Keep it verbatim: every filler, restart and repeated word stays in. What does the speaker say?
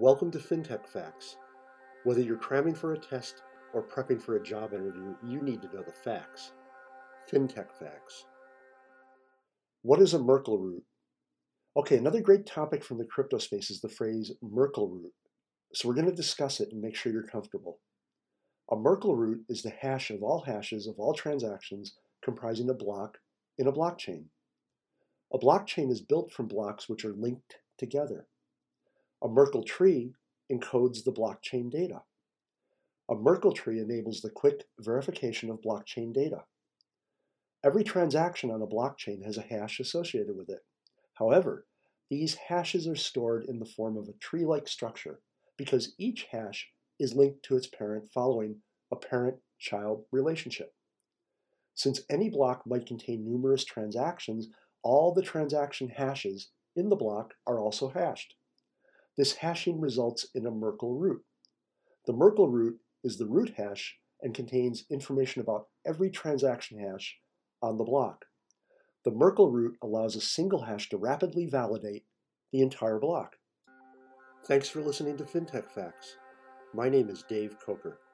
Welcome to FinTech Facts. Whether you're cramming for a test or prepping for a job interview, you need to know the facts. FinTech Facts. What is a Merkle root? Okay, another great topic from the crypto space is the phrase Merkle root. So we're going to discuss it and make sure you're comfortable. A Merkle root is the hash of all hashes of all transactions comprising a block in a blockchain. A blockchain is built from blocks which are linked together. A Merkle tree encodes the blockchain data. A Merkle tree enables the quick verification of blockchain data. Every transaction on a blockchain has a hash associated with it. However, these hashes are stored in the form of a tree-like structure because each hash is linked to its parent following a parent-child relationship. Since any block might contain numerous transactions, all the transaction hashes in the block are also hashed. This hashing results in a Merkle root. The Merkle root is the root hash and contains information about every transaction hash on the block. The Merkle root allows a single hash to rapidly validate the entire block. Thanks for listening to FinTech Facts. My name is Dave Coker.